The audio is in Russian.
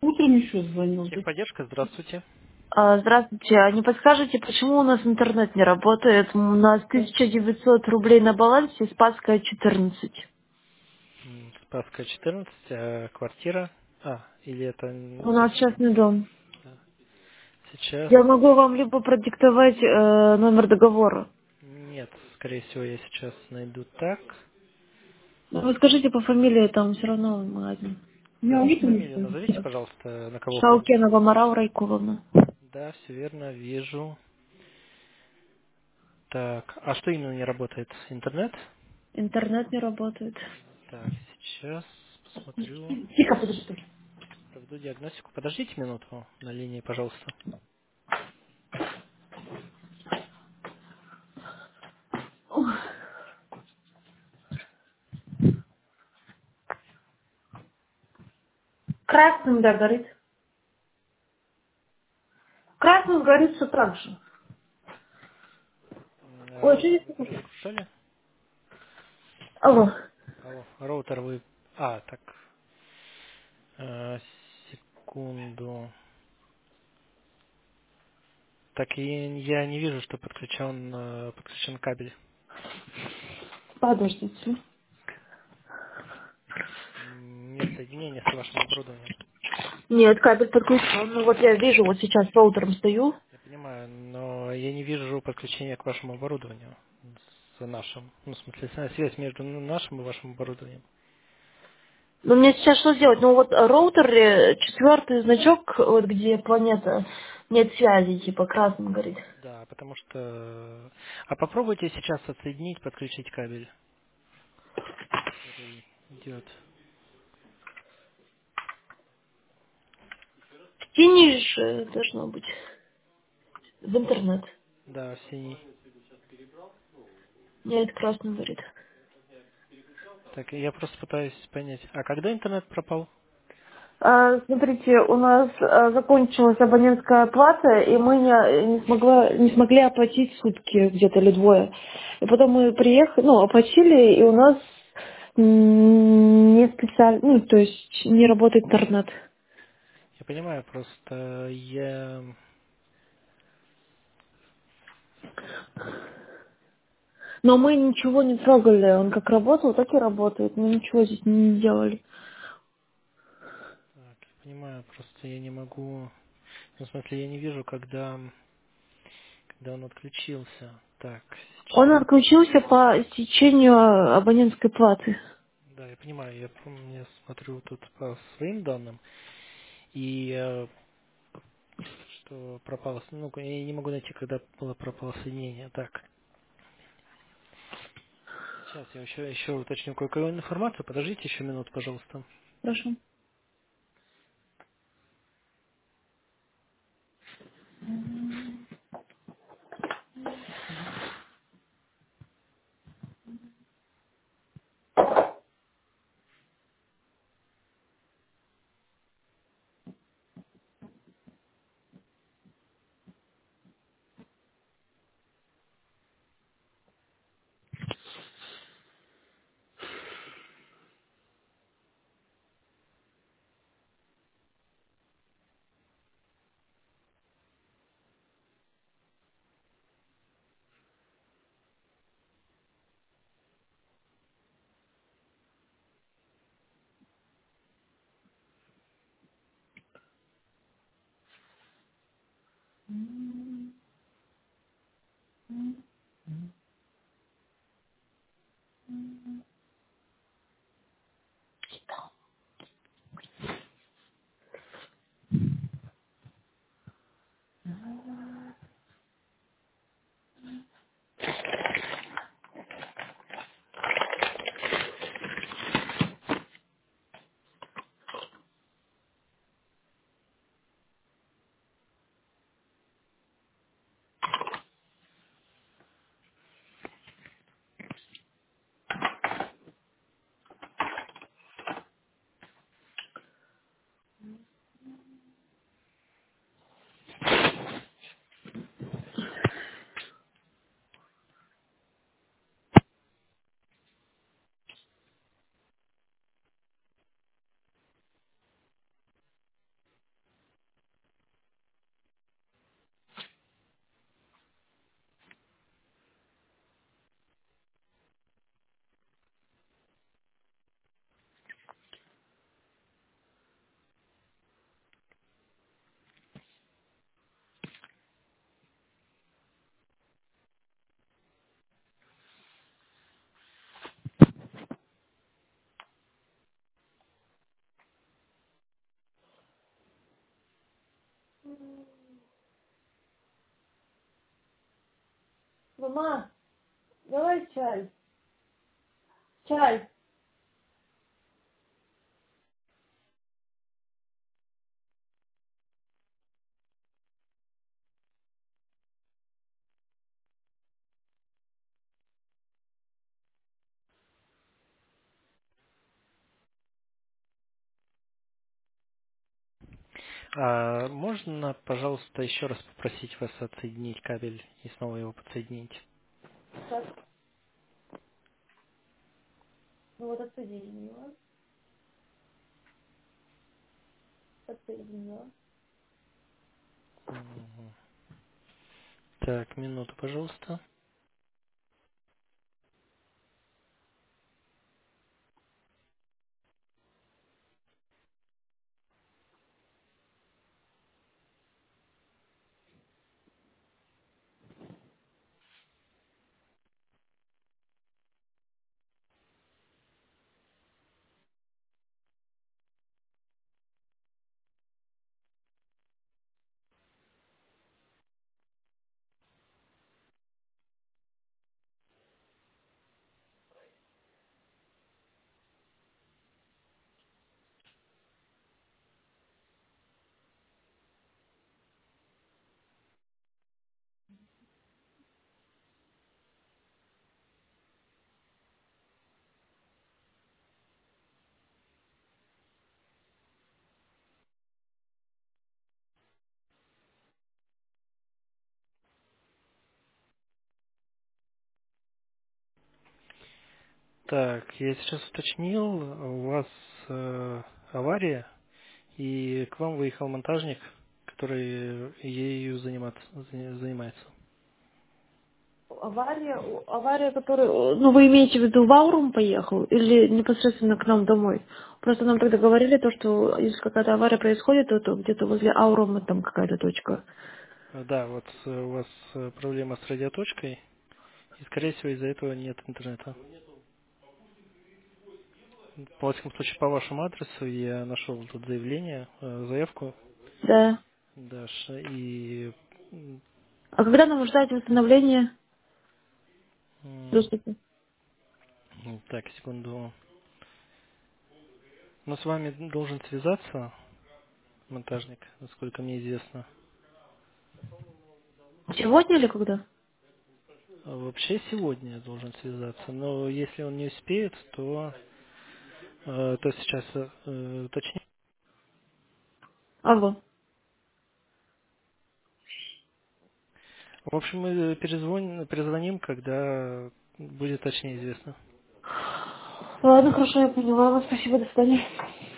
Утром еще звонил. Техподдержка, здравствуйте. Здравствуйте. А не подскажете, почему у нас интернет не работает? У нас 1900 рублей на балансе, Спасская 14. Спасская 14, квартира. Или это У нас частный дом. да. Сейчас Я могу вам либо продиктовать номер договора. нет, скорее всего, я сейчас найду так. Ну, вы скажите по фамилии, там все равно магазин. Я Да, утром фамилию еще. назовите, пожалуйста, на кого оформить. Шаукенова Марау Райковна. Да, все верно, вижу. Так, а что именно не работает? Интернет? Интернет не работает. Так, сейчас посмотрю, Тихо, подожди. проведу диагностику. Подождите минуту на линии, пожалуйста. Красным, да, горит. Красным горит все так же. Ой, что Роутер вы здесь? разгружали? Алло. Алло, роутер вы... так, секунду. Так, и я не вижу, что подключен кабель. Подождите. Нет соединения с вашим оборудованием. Нет, кабель подключен. Ну вот я вижу, вот сейчас с роутером стою. Я понимаю, но я не вижу подключения к вашему оборудованию. С нашим. Ну, в смысле, связь между нашим и вашим оборудованием. Но мне сейчас что сделать? Ну вот роутер, четвертый значок, вот где планета, нет связи, типа красным горит. Да, потому что... А попробуйте сейчас отсоединить, подключить кабель, который идет. Синий же должно быть. В интернет. Да, синий. Нет, красным горит. Так, я просто пытаюсь понять. А когда интернет пропал? Смотрите, у нас закончилась абонентская плата, и мы не смогли оплатить сутки где-то или двое. И потом мы приехали, ну, оплатили, и у нас не специально, ну, то есть не работает интернет. Я понимаю, просто я... Но мы ничего не трогали, он как работал, так и работает, мы ничего здесь не делали. Так, я понимаю, просто я не могу... Ну, в смысле, я не вижу, когда он отключился. Так, Он сейчас. отключился по истечению абонентской платы. Да, я понимаю, я смотрю тут по своим данным, и что пропало, ну, я не могу найти, когда было пропало соединение. Так, сейчас я еще уточню кое-какую информацию. Подождите еще минуту, пожалуйста. Хорошо. Мама, давай чай. Чай. А можно, пожалуйста, еще раз попросить вас отсоединить кабель и снова его подсоединить? Так, ну вот отсоединила. Отсоединила. Мгм. Так, минуту, пожалуйста. Так, я сейчас уточнил, у вас авария, и к вам выехал монтажник, который ею занимается. Авария, которую, ну, вы имеете в виду, в Аурум поехал или непосредственно к нам домой? Просто нам тогда говорили то, что если какая-то авария происходит, то где-то возле Аурума там какая-то точка. Да, вот у вас проблема с радиоточкой, и, скорее всего, из-за этого нет интернета. Во всяком случае, по вашему адресу я нашел тут заявление, заявку, Да. Даш, и А когда нам ждать восстановления м, доступа? так, секунду. Но с вами должен связаться монтажник, насколько мне известно. Сегодня или когда? Вообще сегодня должен связаться, но если он не успеет, то сейчас уточню. Алло. В общем, мы перезвоним, когда будет точнее известно. Ладно, хорошо, я поняла вас. Спасибо, до свидания.